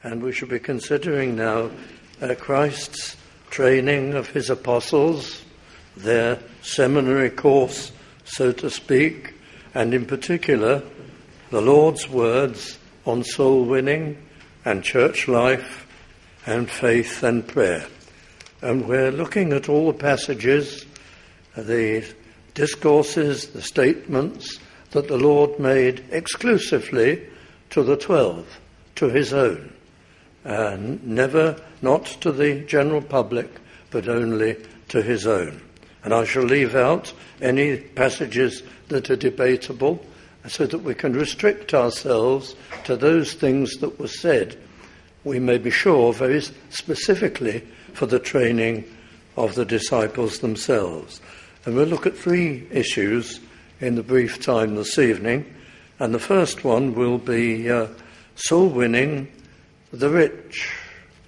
And we shall be considering now Christ's training of his apostles, their seminary course, so to speak, and in particular the Lord's words on soul winning and church life and faith and prayer. And we're looking at all the passages, the discourses, the statements that the Lord made exclusively to the 12, to his own, and never not to the general public, but only to his own. And I shall leave out any passages that are debatable so that we can restrict ourselves to those things that were said, we may be sure, very specifically for the training of the disciples themselves. And we'll look at three issues in the brief time this evening. And the first one will be soul winning the rich.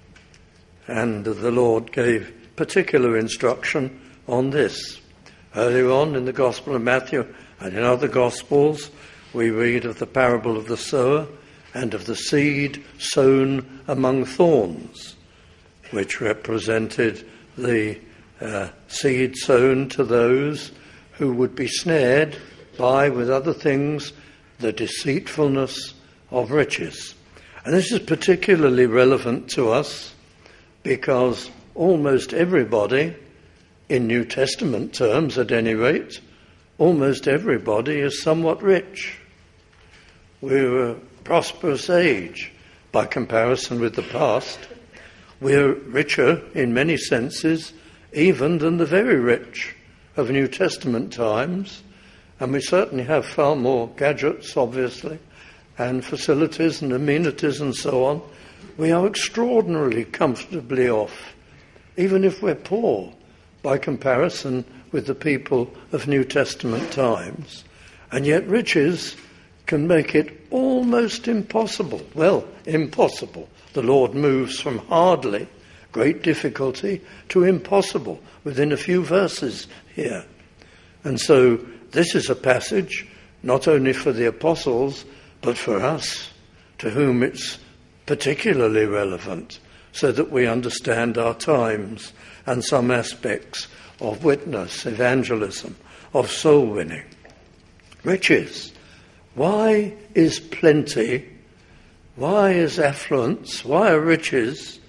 And the Lord gave particular instruction on this. Earlier on in the Gospel of Matthew and in other Gospels, we read of the parable of the sower and of the seed sown among thorns, which represented the seed sown to those who would be snared by, with other things, the deceitfulness of riches. And this is particularly relevant to us because almost everybody, in New Testament terms at any rate, almost everybody is somewhat rich. We're a prosperous age by comparison with the past. We're richer in many senses even than the very rich of New Testament times, and we certainly have far more gadgets, obviously, and facilities and amenities and so on. We are extraordinarily comfortably off, even if we're poor, by comparison with the people of New Testament times. And yet riches can make it almost impossible. Well, impossible. The Lord moves from hardly, great difficulty, to impossible within a few verses here. And so this is a passage not only for the apostles, but for us, to whom it's particularly relevant, so that we understand our times and some aspects of witness, evangelism, of soul winning. Riches. Why is plenty, why is affluence, why are riches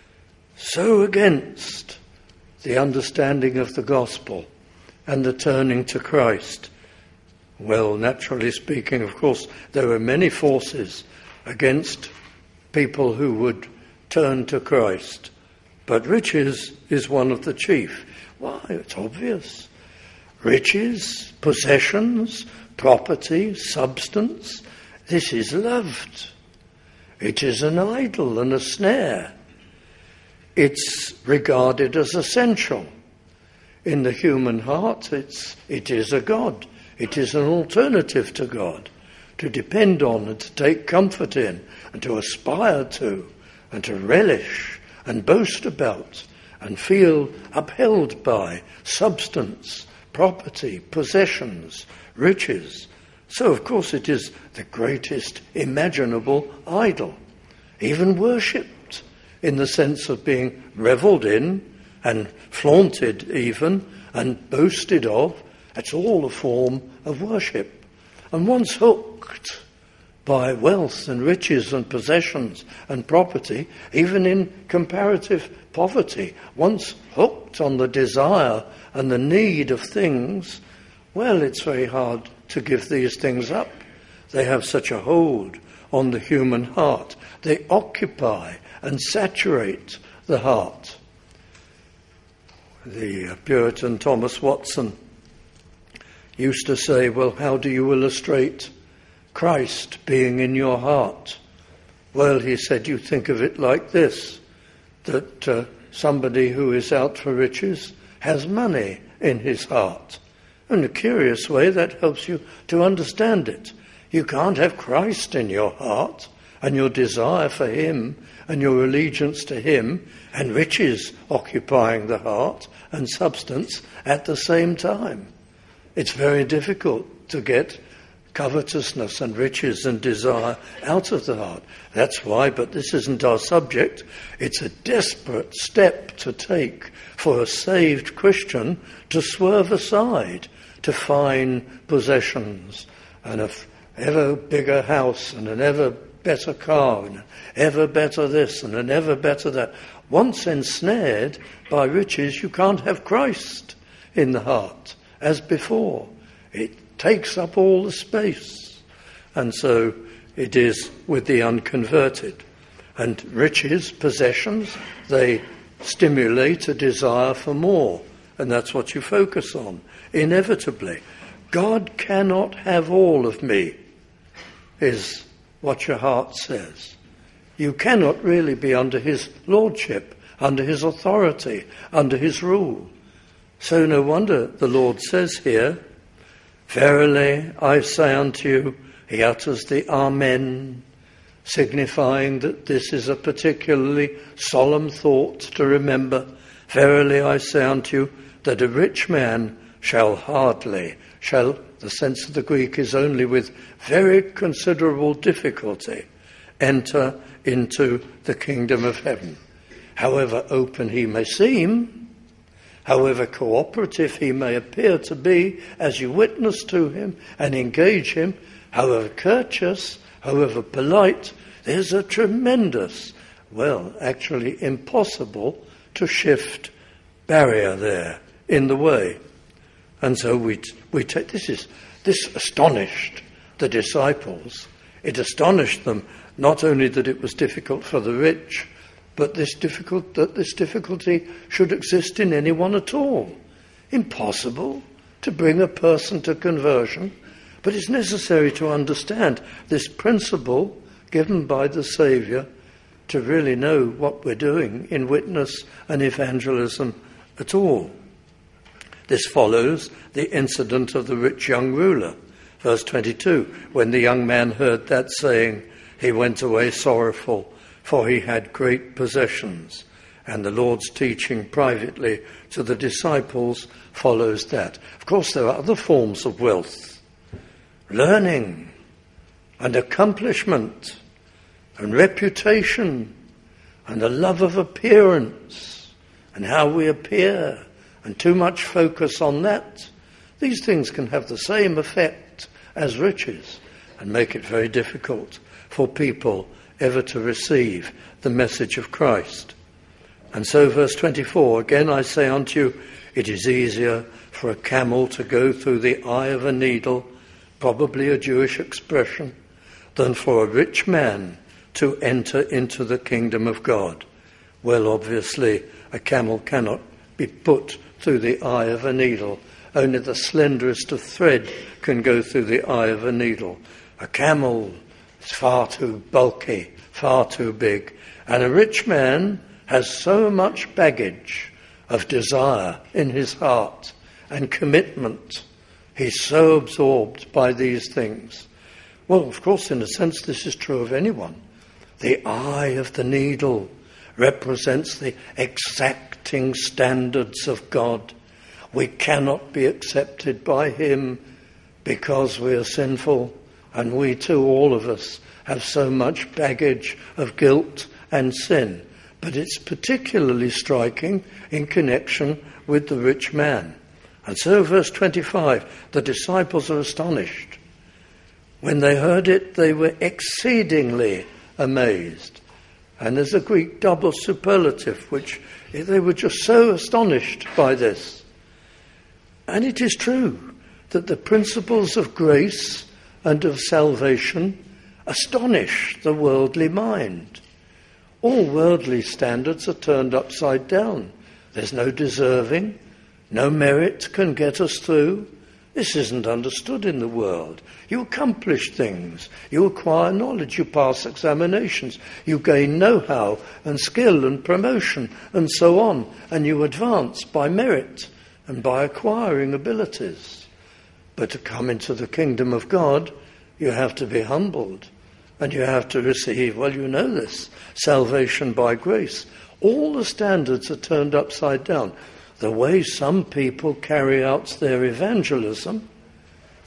so against the understanding of the gospel and the turning to Christ? Well, naturally speaking, of course, there are many forces against people who would turn to Christ, but riches is one of the chief. Why? It's obvious. Riches, possessions, property, substance, this is loved. It is an idol and a snare. It's regarded as essential. In the human heart, it is a god. It is an alternative to God, to depend on and to take comfort in and to aspire to and to relish and boast about and feel upheld by substance, property, possessions, riches. So, of course, it is the greatest imaginable idol, even worshipped in the sense of being revelled in and flaunted even and boasted of. It's all a form of worship. And once hooked by wealth and riches and possessions and property, even in comparative poverty, once hooked on the desire and the need of things, well, it's very hard to give these things up. They have such a hold on the human heart. They occupy and saturate the heart. The Puritan Thomas Watson used to say, well, how do you illustrate Christ being in your heart? Well, he said, you think of it like this, that somebody who is out for riches has money in his heart. In a curious way, that helps you to understand it. You can't have Christ in your heart and your desire for him and your allegiance to him and riches occupying the heart and substance at the same time. It's very difficult to get covetousness and riches and desire out of the heart. That's why, but this isn't our subject, it's a desperate step to take for a saved Christian to swerve aside to fine possessions and an ever bigger house and an ever better car and an ever better this and an ever better that. Once ensnared by riches, you can't have Christ in the heart as before. It takes up all the space. And so it is with the unconverted. And riches, possessions, they stimulate a desire for more. And that's what you focus on, inevitably. God cannot have all of me, is what your heart says. You cannot really be under his lordship, under his authority, under his rule. So no wonder the Lord says here, verily I say unto you, he utters the Amen, signifying that this is a particularly solemn thought to remember. Verily I say unto you, that a rich man shall, the sense of the Greek is only with very considerable difficulty, enter into the kingdom of heaven. However open he may seem, however cooperative he may appear to be as you witness to him and engage him, however courteous, however polite, there's a tremendous, actually impossible to shift barrier there in the way. And so we take this astonished the disciples. It astonished them not only that it was difficult for the rich, but this difficulty should exist in anyone at all. Impossible to bring a person to conversion, but it's necessary to understand this principle given by the Saviour to really know what we're doing in witness and evangelism at all. This follows the incident of the rich young ruler. Verse 22, when the young man heard that saying, he went away sorrowful, for he had great possessions. And the Lord's teaching privately to the disciples follows that. Of course, there are other forms of wealth. Learning and accomplishment and reputation and the love of appearance and how we appear, and too much focus on that. These things can have the same effect as riches and make it very difficult for people ever to receive the message of Christ. And so verse 24, again I say unto you, it is easier for a camel to go through the eye of a needle, probably a Jewish expression, than for a rich man to enter into the kingdom of God. Well, obviously, a camel cannot be put through the eye of a needle. Only the slenderest of thread can go through the eye of a needle. A camel is far too bulky, far too big. And a rich man has so much baggage of desire in his heart and commitment. He's so absorbed by these things. Well, of course, in a sense, this is true of anyone. The eye of the needle represents the exacting standards of God. We cannot be accepted by him because we are sinful, and we too, all of us, have so much baggage of guilt and sin. But it's particularly striking in connection with the rich man. And so verse 25, the disciples are astonished. When they heard it, they were exceedingly amazed. And there's a Greek double superlative, which they were just so astonished by this. And it is true that the principles of grace and of salvation astonish the worldly mind. All worldly standards are turned upside down. There's no deserving, no merit can get us through. This isn't understood in the world. You accomplish things, you acquire knowledge, you pass examinations, you gain know-how and skill and promotion and so on, and you advance by merit and by acquiring abilities. But to come into the kingdom of God, you have to be humbled and you have to receive, well, you know this, salvation by grace. All the standards are turned upside down. The way some people carry out their evangelism,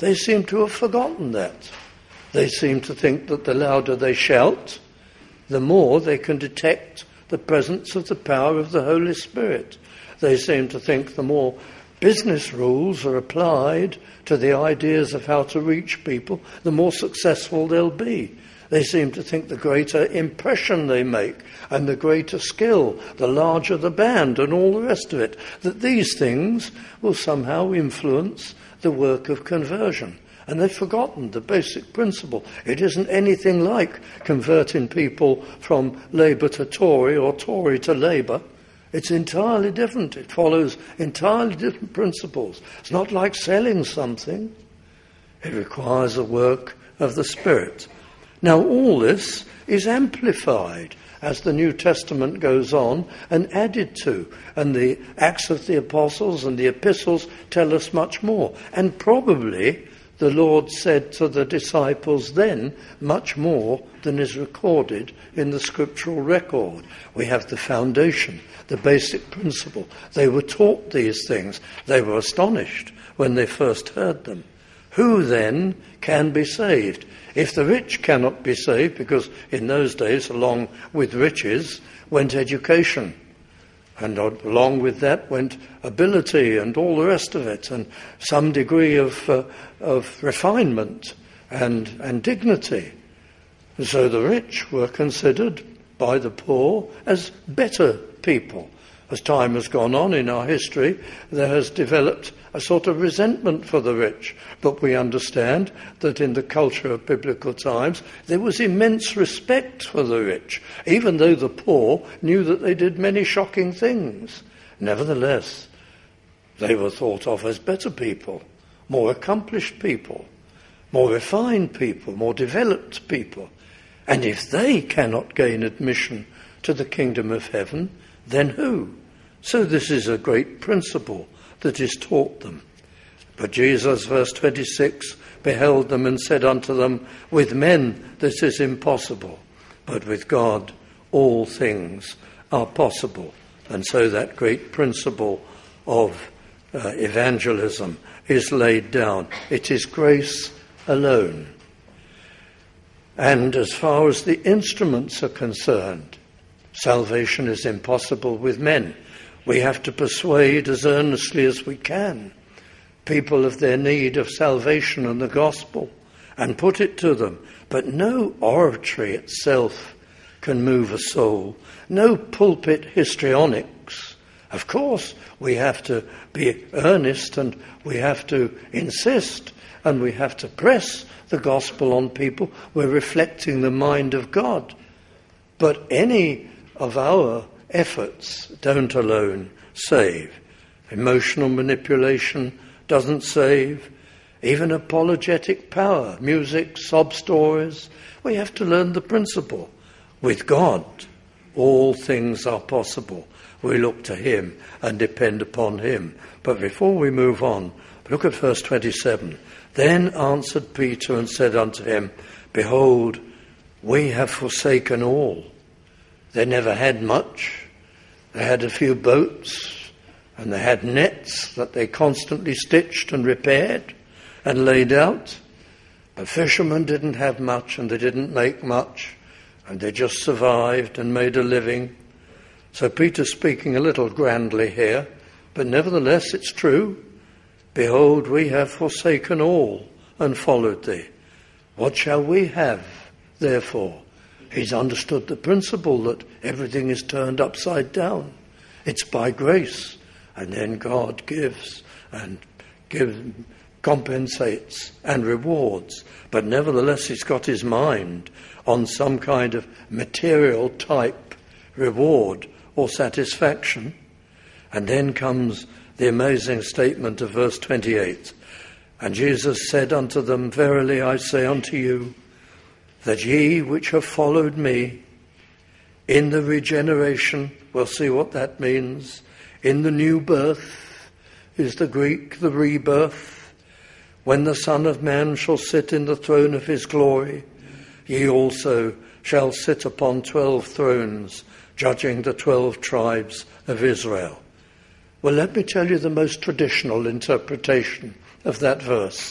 They seem to have forgotten that. They seem to think that the louder they shout, the more they can detect the presence of the power of the Holy Spirit. They seem to think the more business rules are applied to the ideas of how to reach people, the more successful they'll be. They seem to think the greater impression they make and the greater skill, the larger the band and all the rest of it, that these things will somehow influence the work of conversion. And they've forgotten the basic principle. It isn't anything like converting people from Labour to Tory or Tory to Labour. It's entirely different. It follows entirely different principles. It's not like selling something. It requires a work of the Spirit. Now, all this is amplified as the New Testament goes on and added to. And the Acts of the Apostles and the epistles tell us much more. And probably the Lord said to the disciples then much more than is recorded in the scriptural record. We have the foundation, the basic principle. They were taught these things. They were astonished when they first heard them. Who then can be saved? If the rich cannot be saved, because in those days, along with riches, went education. And along with that went ability and all the rest of it, and some degree of refinement and dignity. And so the rich were considered by the poor as better people. As time has gone on in our history, there has developed a sort of resentment for the rich. But we understand that in the culture of biblical times, there was immense respect for the rich, even though the poor knew that they did many shocking things. Nevertheless, they were thought of as better people, more accomplished people, more refined people, more developed people. And if they cannot gain admission to the kingdom of heaven, then who? So this is a great principle that is taught them. But Jesus, verse 26, beheld them and said unto them, with men this is impossible, but with God all things are possible. And so that great principle of evangelism is laid down. It is grace alone. And as far as the instruments are concerned, salvation is impossible with men. We have to persuade as earnestly as we can people of their need of salvation and the gospel and put it to them. But no oratory itself can move a soul. No pulpit histrionics. Of course, we have to be earnest and we have to insist and we have to press the gospel on people. We're reflecting the mind of God. But any of our efforts don't alone save. Emotional manipulation doesn't save. Even apologetic power, music, sob stories. We have to learn the principle. With God, all things are possible. We look to him and depend upon him. But before we move on, look at verse 27. Then answered Peter and said unto him, behold, we have forsaken all. They never had much. They had a few boats and they had nets that they constantly stitched and repaired and laid out. But fishermen didn't have much and they didn't make much and they just survived and made a living. So Peter's speaking a little grandly here, but nevertheless it's true. Behold, we have forsaken all and followed thee. What shall we have, therefore? He's understood the principle that everything is turned upside down. It's by grace, and then God gives and compensates and rewards. But nevertheless, he's got his mind on some kind of material type reward or satisfaction. And then comes the amazing statement of verse 28. And Jesus said unto them, verily I say unto you, that ye which have followed me in the regeneration, we'll see what that means, in the new birth, is the Greek, the rebirth, when the Son of Man shall sit in the throne of his glory, ye also shall sit upon 12 thrones, judging the 12 tribes of Israel. Well, let me tell you the most traditional interpretation of that verse.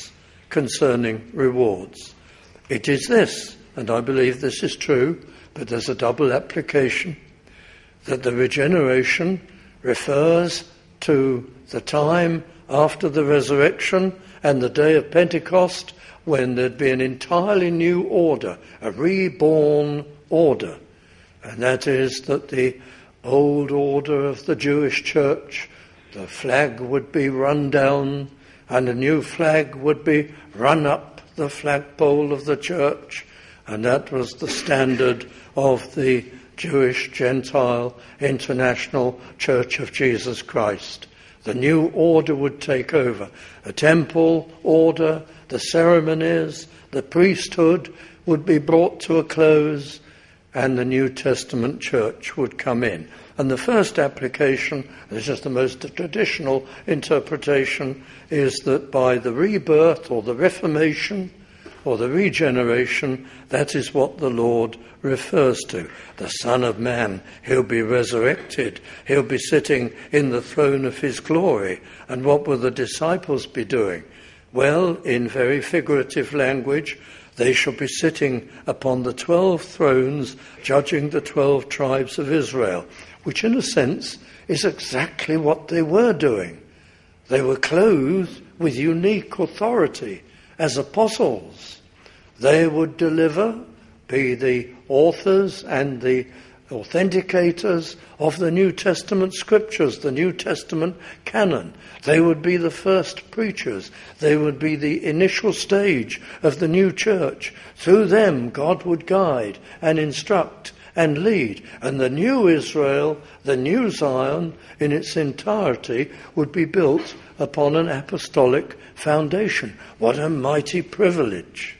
concerning rewards. It is this, and I believe this is true, but there's a double application, that the regeneration refers to the time after the resurrection and the day of Pentecost, when there'd be an entirely new order, a reborn order. And that is that the old order of the Jewish church, the flag would be run down and a new flag would be run up the flagpole of the church. And that was the standard of the Jewish, Gentile, International Church of Jesus Christ. The new order would take over. A temple order, the ceremonies, the priesthood would be brought to a close, and the New Testament church would come in. And the first application, this is the most traditional interpretation, is that by the rebirth or the Reformation or the regeneration, that is what the Lord refers to. The Son of Man, he'll be resurrected. He'll be sitting in the throne of his glory. And what will the disciples be doing? Well, in very figurative language, they shall be sitting upon the 12 thrones, judging the 12 tribes of Israel, which in a sense is exactly what they were doing. They were clothed with unique authority as apostles. They would deliver, be the authors and the authenticators of the New Testament scriptures, the New Testament canon. They would be the first preachers. They would be the initial stage of the new church. Through them, God would guide and instruct and lead. And the new Israel, the new Zion, in its entirety, would be built upon an apostolic foundation. What a mighty privilege.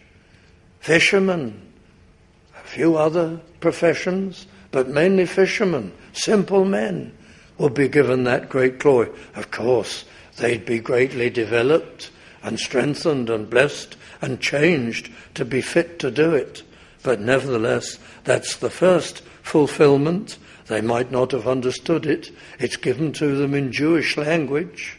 Fishermen, a few other professions, but mainly fishermen, simple men, will be given that great glory. Of course, they'd be greatly developed and strengthened and blessed and changed to be fit to do it. But nevertheless, that's the first fulfillment. They might not have understood it. It's given to them in Jewish language.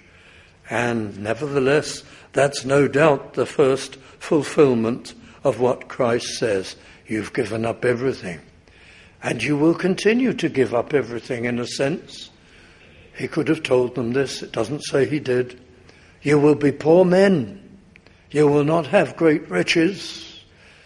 And nevertheless, that's no doubt the first fulfillment of what Christ says. You've given up everything. And you will continue to give up everything in a sense. He could have told them this. It doesn't say he did. You will be poor men. You will not have great riches.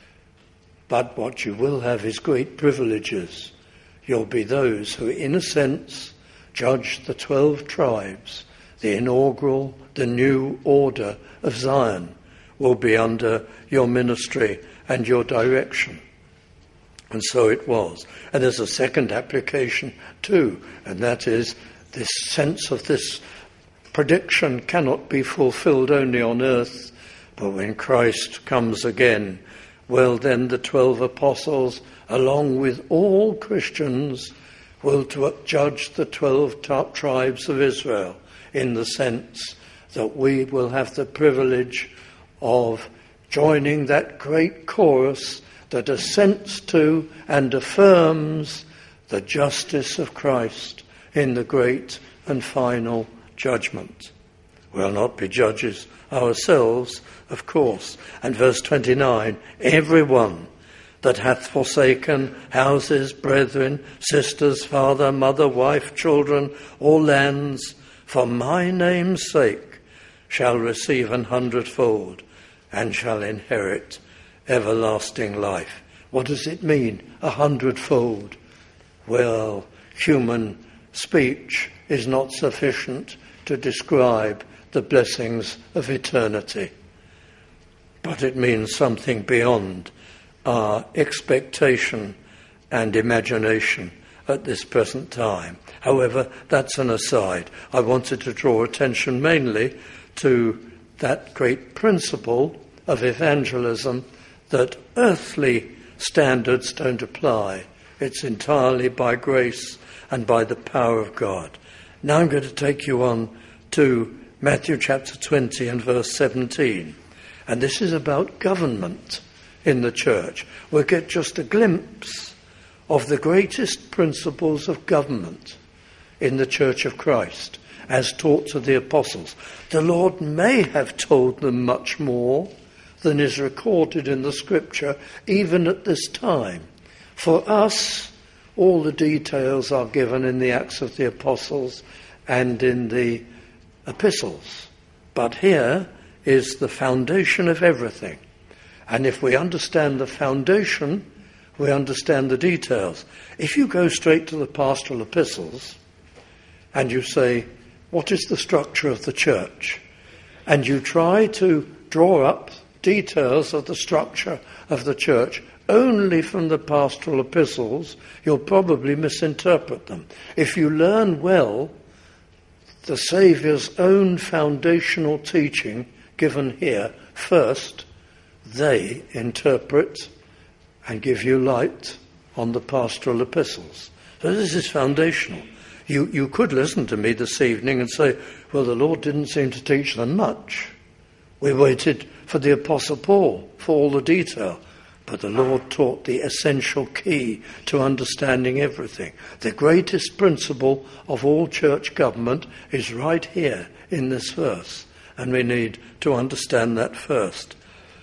But what you will have is great privileges. You'll be those who, in a sense, judge the 12 tribes. The inaugural, the new order of Zion will be under your ministry and your direction. And so it was. And there's a second application too, and that is this sense of this prediction cannot be fulfilled only on earth, but when Christ comes again, well then the 12 apostles, along with all Christians, will judge the 12 tribes of Israel, in the sense that we will have the privilege of joining that great chorus that assents to and affirms the justice of Christ in the great and final judgment. We'll not be judges ourselves, of course. And verse 29, everyone that hath forsaken houses, brethren, sisters, father, mother, wife, children, or lands, for my name's sake, shall receive 100-fold, and shall inherit everlasting life. What does it mean, 100-fold? Well, human speech is not sufficient to describe the blessings of eternity. But it means something beyond our expectation and imagination at this present time. However, that's an aside. I wanted to draw attention mainly to that great principle of evangelism, that earthly standards don't apply. It's entirely by grace and by the power of God. Now I'm going to take you on to Matthew chapter 20 and verse 17. And this is about government in the church. We'll get just a glimpse of the greatest principles of government in the Church of Christ, as taught to the apostles. The Lord may have told them much more, than is recorded in the Scripture, even at this time. For us, all the details are given in the Acts of the Apostles and in the epistles. But here is the foundation of everything. And if we understand the foundation, we understand the details. If you go straight to the pastoral epistles and you say, what is the structure of the church? And you try to draw up details of the structure of the church only from the pastoral epistles, you'll probably misinterpret them. If you learn well the Saviour's own foundational teaching given here first, they interpret and give you light on the pastoral epistles. So this is foundational. You could listen to me this evening and say, well, the Lord didn't seem to teach them much. We waited for the Apostle Paul for all the detail. But the Lord taught the essential key to understanding everything. The greatest principle of all church government is right here in this verse. And we need to understand that first.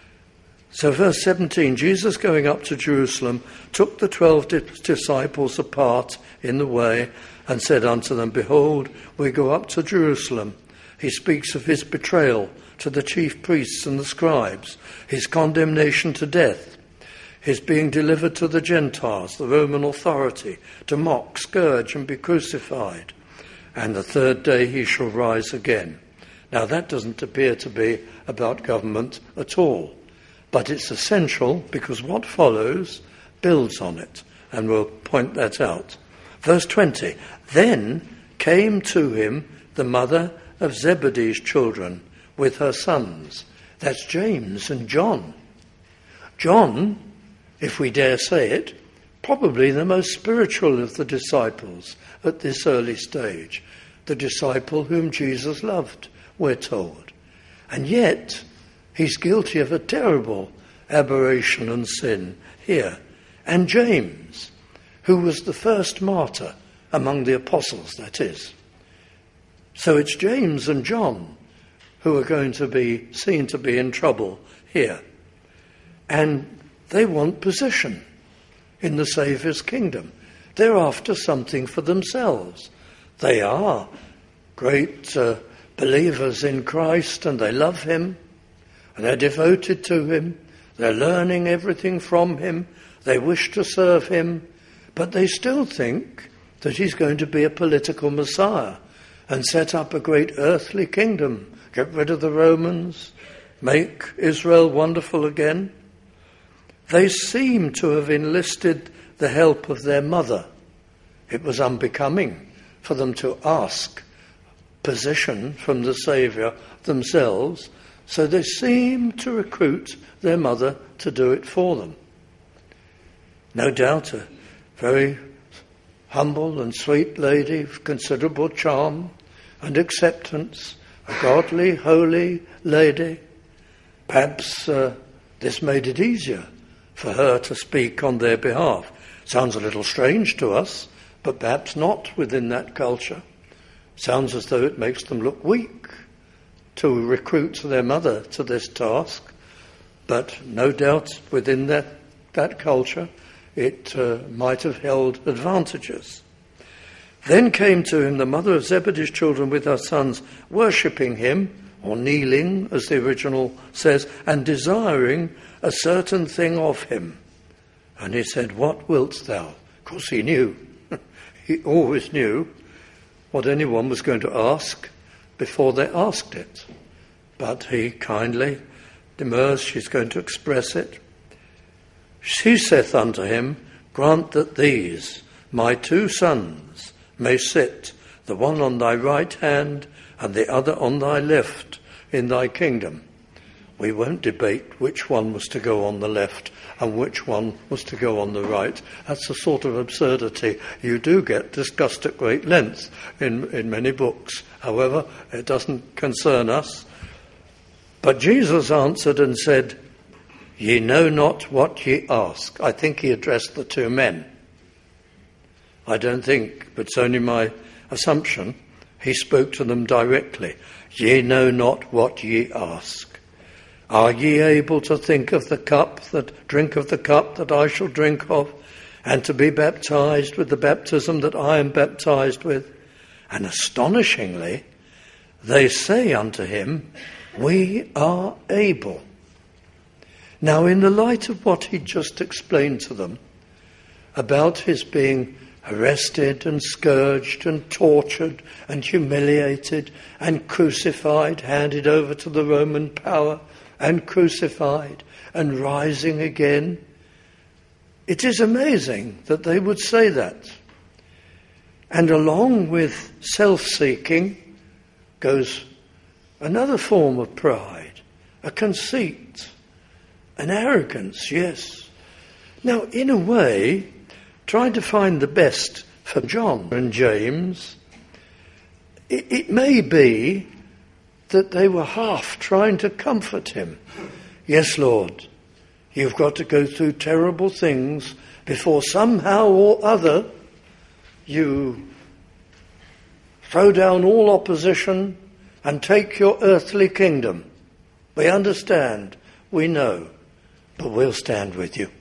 So verse 17, Jesus going up to Jerusalem took the 12 disciples apart in the way and said unto them, behold, we go up to Jerusalem. He speaks of his betrayal to the chief priests and the scribes, his condemnation to death, his being delivered to the Gentiles, the Roman authority, to mock, scourge, and be crucified. And the third day he shall rise again. Now that doesn't appear to be about government at all. But it's essential because what follows builds on it. And we'll point that out. Verse 20, then came to him the mother of Zebedee's children with her sons. That's James and John. John, if we dare say it, probably the most spiritual of the disciples at this early stage. The disciple whom Jesus loved, we're told. And yet, he's guilty of a terrible aberration and sin here. And James, who was the first martyr among the apostles, that is. So it's James and John who are going to be seen to be in trouble here. And they want position in the Saviour's kingdom. They're after something for themselves. They are great believers in Christ and they love him and they're devoted to him. They're learning everything from him. They wish to serve him. But they still think that he's going to be a political Messiah and set up a great earthly kingdom, get rid of the Romans, make Israel wonderful again. They seem to have enlisted the help of their mother. It was unbecoming for them to ask position from the Saviour themselves, so they seem to recruit their mother to do it for them. No doubt a very humble and sweet lady of considerable charm and acceptance, a godly, holy lady. Perhaps this made it easier for her to speak on their behalf. Sounds a little strange to us, but perhaps not within that culture. Sounds as though it makes them look weak to recruit their mother to this task. But no doubt within that culture it might have held advantages. Then came to him the mother of Zebedee's children with her sons, worshipping him, or kneeling, as the original says, and desiring a certain thing of him. And he said, what wilt thou? Of course he knew. He always knew what anyone was going to ask before they asked it. But he kindly demurs, she's going to express it. She saith unto him, grant that these, my 2 sons, may sit, the one on thy right hand and the other on thy left, in thy kingdom. We won't debate which one was to go on the left and which one was to go on the right. That's a sort of absurdity you do get discussed at great length in many books. However, it doesn't concern us. But Jesus answered and said, ye know not what ye ask. I think he addressed the 2 men. I don't think, but it's only my assumption, he spoke to them directly. Ye know not what ye ask. Are ye able to drink of the cup that I shall drink of, and to be baptized with the baptism that I am baptized with? And astonishingly, they say unto him, We are able. Now, in the light of what he just explained to them about his being arrested and scourged and tortured and humiliated and crucified, handed over to the Roman power and crucified and rising again, it is amazing that they would say that. And along with self-seeking goes another form of pride, a conceit, an arrogance, yes. Now, in a way, trying to find the best for John and James, it may be that they were half trying to comfort him. Yes, Lord, you've got to go through terrible things before somehow or other you throw down all opposition and take your earthly kingdom. We understand, we know, but we'll stand with you.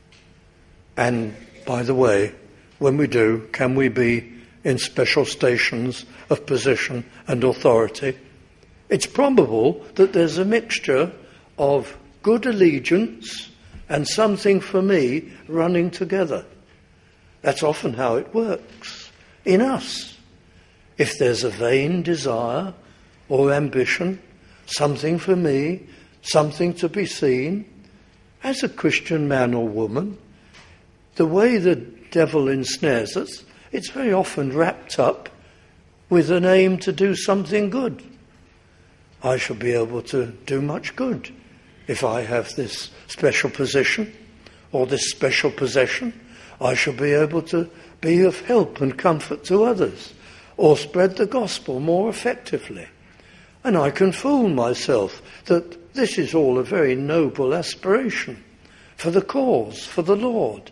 And by the way, when we do, can we be in special stations of position and authority? It's probable that there's a mixture of good allegiance and something for me running together. That's often how it works in us. If there's a vain desire or ambition, something for me, something to be seen, as a Christian man or woman, the way the devil ensnares us, it's very often wrapped up with an aim to do something good. I shall be able to do much good if I have this special position or this special possession. I shall be able to be of help and comfort to others or spread the gospel more effectively. And I can fool myself that this is all a very noble aspiration for the cause, for the Lord.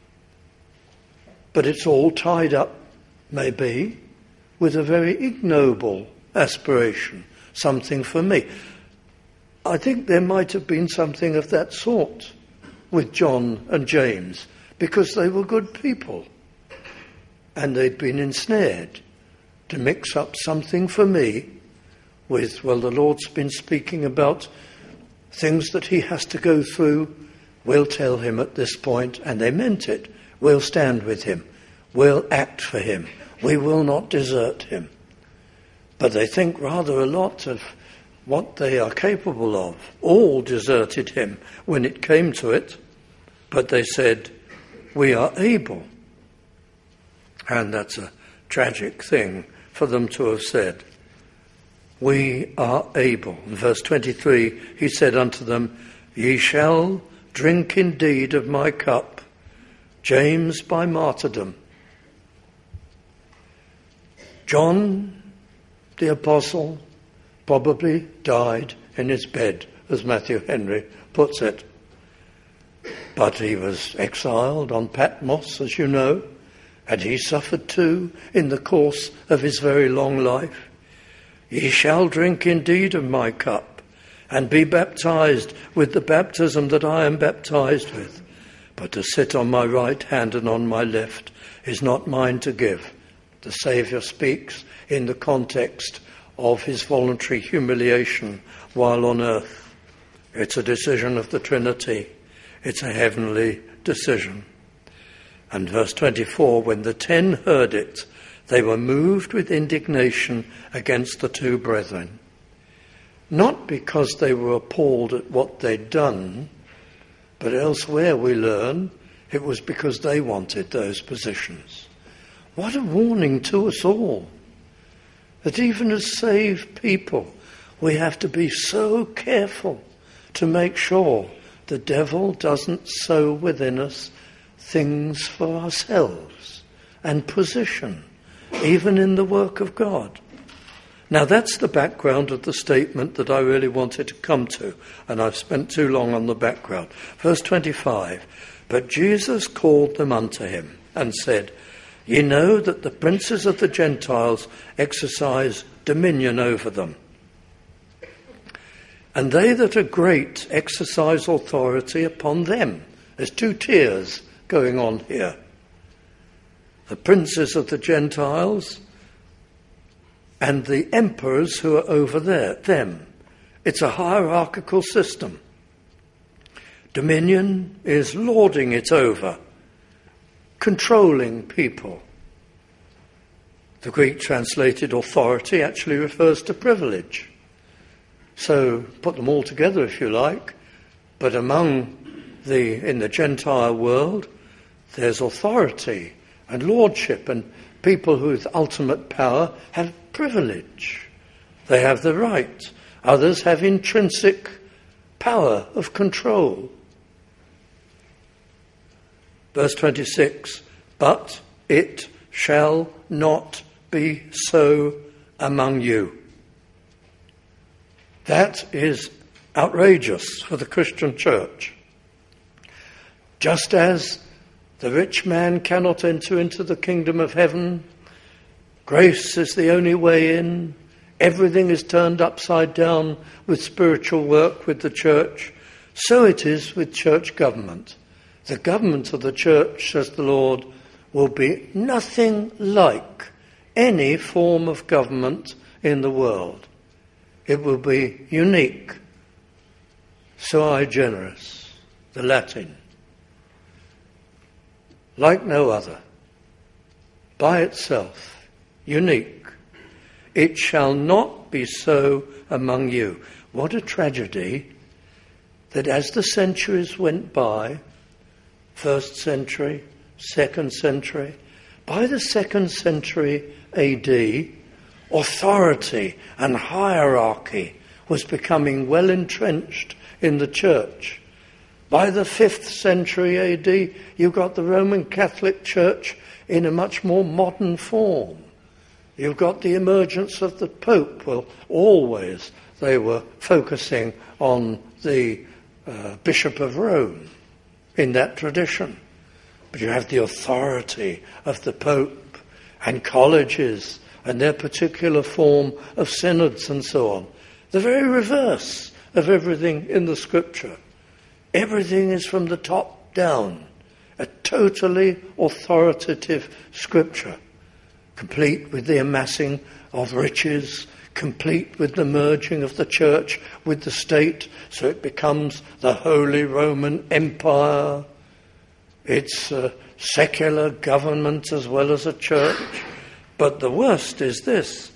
But it's all tied up, maybe, with a very ignoble aspiration, something for me. I think there might have been something of that sort with John and James, because they were good people. And they'd been ensnared to mix up something for me with, well, the Lord's been speaking about things that he has to go through. We'll tell him at this point, and they meant it. We'll stand with him. We'll act for him. We will not desert him. But they think rather a lot of what they are capable of. All deserted him when it came to it, but they said, we are able. And that's a tragic thing for them to have said. We are able. In verse 23, he said unto them, Ye shall drink indeed of my cup, James by martyrdom. John, the apostle, probably died in his bed, as Matthew Henry puts it. But he was exiled on Patmos, as you know, and he suffered too in the course of his very long life. Ye shall drink indeed of my cup, and be baptized with the baptism that I am baptized with. But to sit on my right hand and on my left is not mine to give. The Saviour speaks in the context of his voluntary humiliation while on earth. It's a decision of the Trinity. It's a heavenly decision. And verse 24, when the 10 heard it, they were moved with indignation against the two brethren. Not because they were appalled at what they'd done, but elsewhere we learn it was because they wanted those positions. What a warning to us all, that even as saved people, we have to be so careful to make sure the devil doesn't sow within us things for ourselves and position, even in the work of God. Now that's the background of the statement that I really wanted to come to, and I've spent too long on the background. Verse 25, But Jesus called them unto him and said, Ye know that the princes of the Gentiles exercise dominion over them, And they that are great exercise authority upon them. There's two tiers going on here. The princes of the Gentiles and the emperors who are over them. It's a hierarchical system. Dominion is lording it over, controlling people. The Greek translated authority actually refers to privilege. So put them all together if you like, but in the Gentile world, there's authority and lordship, and people with ultimate power have privilege. They have the right. Others have intrinsic power of control. Verse 26, but it shall not be so among you. That is outrageous for the Christian church. Just as the rich man cannot enter into the kingdom of heaven, grace is the only way in, everything is turned upside down with spiritual work with the church, so it is with church government. The government of the church, says the Lord, will be nothing like any form of government in the world. It will be unique, sui generis, the Latin, like no other, by itself, unique. It shall not be so among you. What a tragedy that as the centuries went by, 1st century, 2nd century, by the 2nd century AD, authority and hierarchy was becoming well entrenched in the church. By the 5th century AD, you got the Roman Catholic Church in a much more modern form. You've got the emergence of the Pope. Well, always they were focusing on the Bishop of Rome in that tradition. But you have the authority of the Pope and colleges and their particular form of synods and so on. The very reverse of everything in the Scripture. Everything is from the top down. A totally authoritative Scripture, complete with the amassing of riches, complete with the merging of the church with the state, so it becomes the Holy Roman Empire. It's a secular government as well as a church. But the worst is this,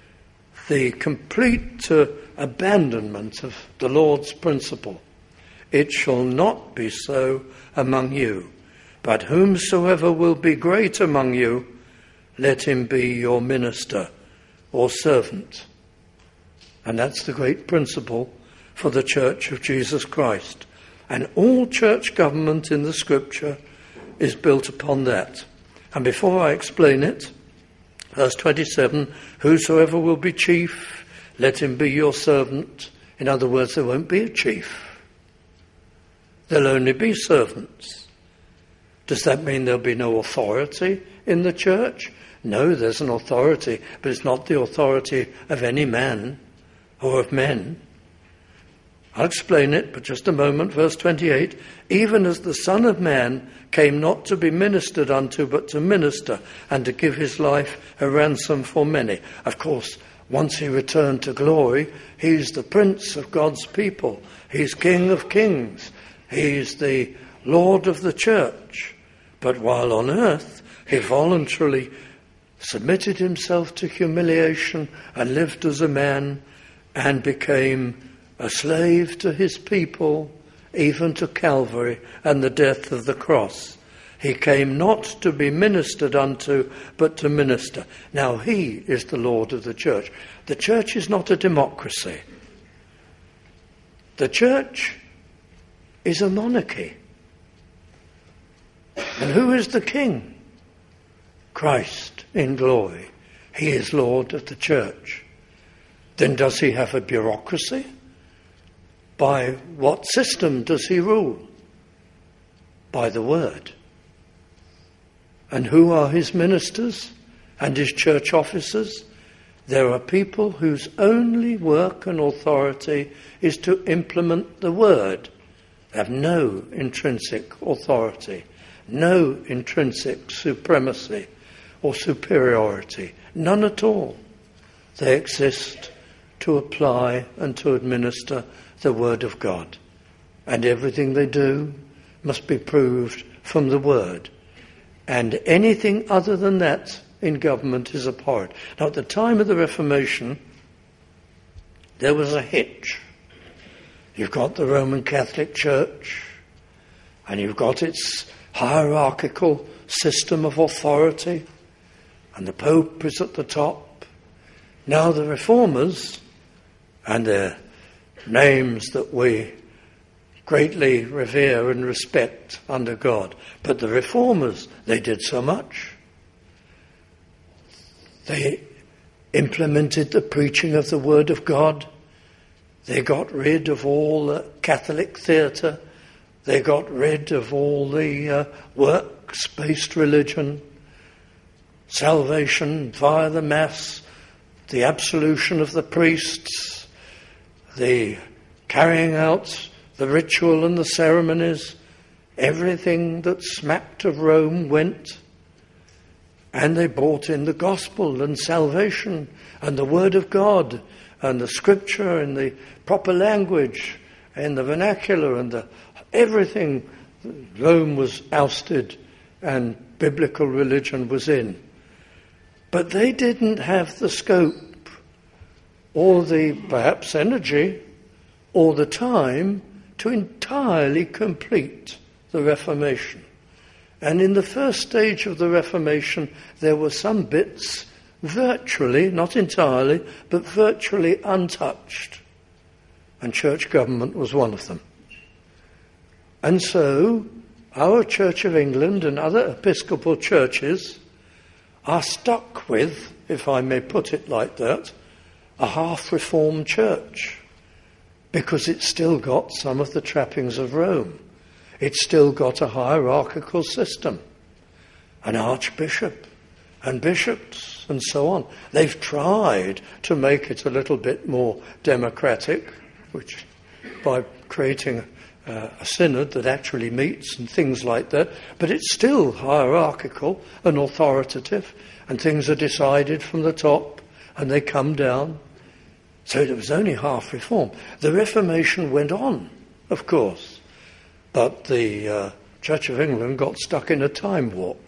the complete abandonment of the Lord's principle. It shall not be so among you, but whomsoever will be great among you, let him be your minister or servant. And that's the great principle for the Church of Jesus Christ. And all church government in the Scripture is built upon that. And before I explain it, verse 27, whosoever will be chief, let him be your servant. In other words, there won't be a chief. There'll only be servants. Does that mean there'll be no authority in the church? No, there's an authority, but it's not the authority of any man or of men. I'll explain it, but just a moment. Verse 28, even as the Son of Man came not to be ministered unto, but to minister, and to give his life a ransom for many. Of course, once he returned to glory, he's the Prince of God's people. He's King of Kings. He's the Lord of the church. But while on earth, he voluntarily submitted himself to humiliation and lived as a man and became a slave to his people, even to Calvary and the death of the cross. He came not to be ministered unto, but to minister. Now he is the Lord of the church. The church is not a democracy. The church is a monarchy. And who is the king? Christ in glory. He is Lord of the church. Then does he have a bureaucracy? By what system does he rule? By the word. And who are his ministers and his church officers? There are people whose only work and authority is to implement the word. They have no intrinsic authority, no intrinsic supremacy or superiority, none at all. They exist to apply and to administer the word of God. And everything they do must be proved from the word. And anything other than that in government is abhorrent. Now, at the time of the Reformation, there was a hitch. You've got the Roman Catholic Church, and you've got its hierarchical system of authority, and the Pope is at the top. Now the Reformers, and their names that we greatly revere and respect under God, but the Reformers, they did so much. They implemented the preaching of the Word of God. They got rid of all the Catholic theatre. They got rid of all the works-based religion, salvation via the Mass, the absolution of the priests, the carrying out the ritual and the ceremonies. Everything that smacked of Rome went. And they brought in the gospel and salvation and the word of God and the scripture in the proper language and the vernacular and everything. Rome was ousted and biblical religion was in. But they didn't have the scope or the perhaps energy or the time to entirely complete the Reformation. And in the first stage of the Reformation, there were some bits virtually, not entirely, but virtually untouched. And church government was one of them. And so, our Church of England and other Episcopal churches are stuck with, if I may put it like that, a half-reformed church. Because it's still got some of the trappings of Rome. It's still got a hierarchical system, an archbishop and bishops and so on. They've tried to make it a little bit more democratic, which by creating a synod that actually meets and things like that, but it's still hierarchical and authoritative, and things are decided from the top and they come down. So it was only half reform. The Reformation went on, of course. But the Church of England got stuck in a time warp,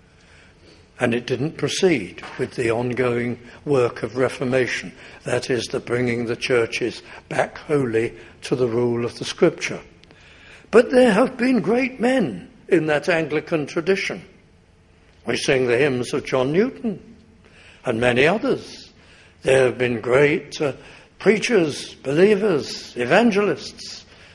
and it didn't proceed with the ongoing work of Reformation, that is, the bringing the churches back wholly to the rule of the Scripture. But there have been great men in that Anglican tradition. We sing the hymns of John Newton and many others. There have been great preachers, believers, evangelists.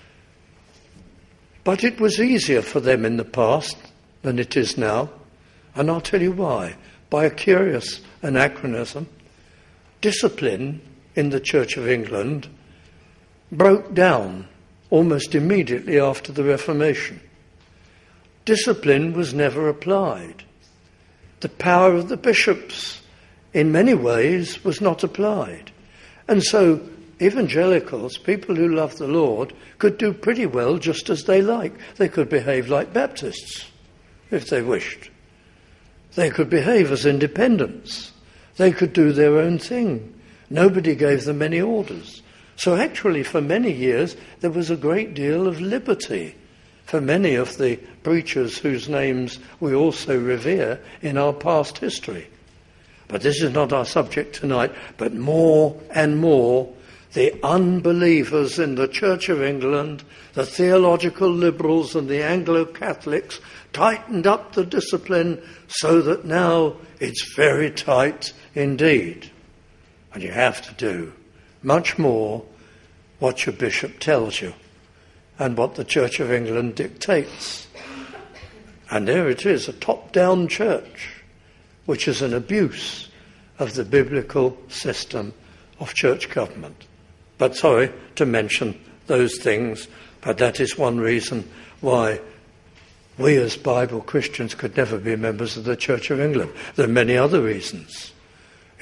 But it was easier for them in the past than it is now. And I'll tell you why. By a curious anachronism, discipline in the Church of England broke down almost immediately after the Reformation. Discipline was never applied. The power of the bishops, in many ways, was not applied. And so evangelicals, people who love the Lord, could do pretty well just as they like. They could behave like Baptists, if they wished. They could behave as independents. They could do their own thing. Nobody gave them any orders. So actually, for many years, there was a great deal of liberty for many of the preachers whose names we also revere in our past history. But this is not our subject tonight, but more and more the unbelievers in the Church of England, the theological liberals and the Anglo-Catholics tightened up the discipline so that now it's very tight indeed. And you have to do much more what your bishop tells you and what the Church of England dictates. And there it is, a top-down church, which is an abuse of the biblical system of church government. But sorry to mention those things, but that is one reason why we as Bible Christians could never be members of the Church of England. There are many other reasons.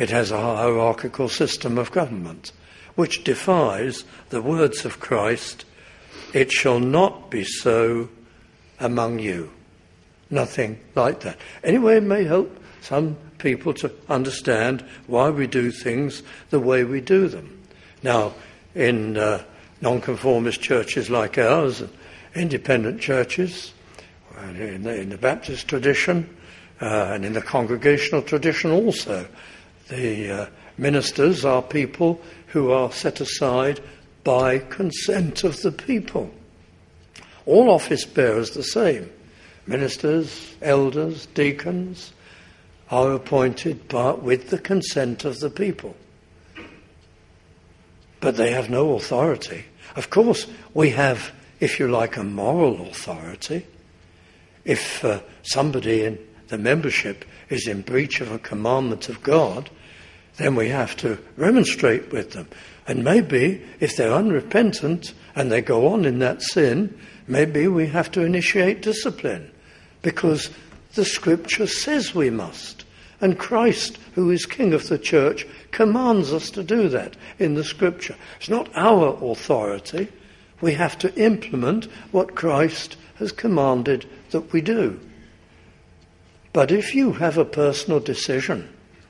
It has a hierarchical system of government, which defies the words of Christ, "It shall not be so among you." Nothing like that. Anyway, it may help some people to understand why we do things the way we do them. Now, in nonconformist churches like ours, independent churches, in the Baptist tradition, and in the congregational tradition also, the ministers are people who are set aside by consent of the people. All office bearers the same. Ministers, elders, deacons are appointed with the consent of the people. But they have no authority. Of course, we have, if you like, a moral authority. If somebody in the membership is in breach of a commandment of God, then we have to remonstrate with them. And maybe, if they're unrepentant and they go on in that sin, maybe we have to initiate discipline, because the Scripture says we must. And Christ, who is King of the Church, commands us to do that in the Scripture. It's not our authority. We have to implement what Christ has commanded that we do. But if you have a personal decision,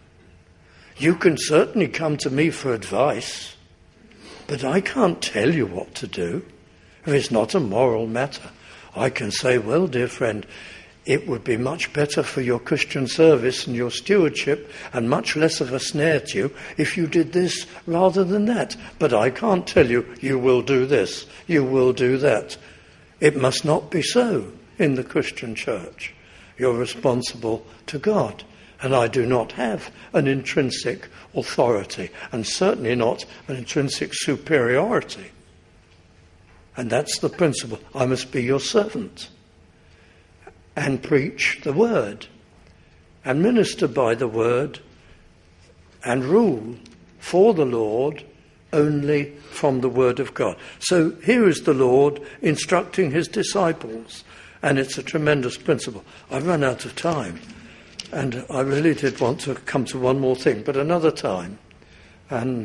you can certainly come to me for advice, but I can't tell you what to do. If it's not a moral matter, I can say, well, dear friend, it would be much better for your Christian service and your stewardship and much less of a snare to you if you did this rather than that. But I can't tell you, you will do this, you will do that. It must not be so in the Christian church. You're responsible to God. And I do not have an intrinsic authority, and certainly not an intrinsic superiority. And that's the principle. I must be your servant and preach the word and minister by the word and rule for the Lord only from the word of God. So here is the Lord instructing his disciples, and it's a tremendous principle. I've run out of time, and I really did want to come to one more thing, but another time. And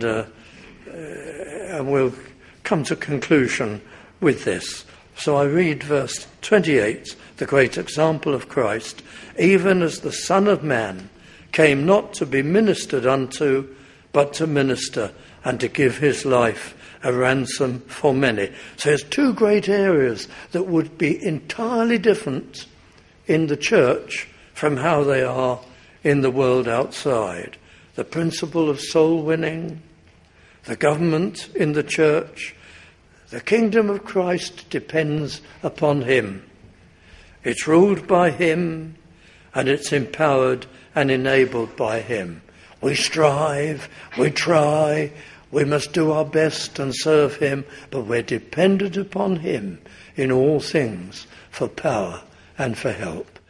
we'll come to conclusion with this. So I read verse 28, the great example of Christ. Even as the Son of Man came not to be ministered unto, but to minister and to give his life a ransom for many. So there's two great areas that would be entirely different in the church from how they are in the world outside. The principle of soul winning, the government in the church. The kingdom of Christ depends upon him. It's ruled by him, and it's empowered and enabled by him. We strive, we try, we must do our best and serve him, but we're dependent upon him in all things for power and for help.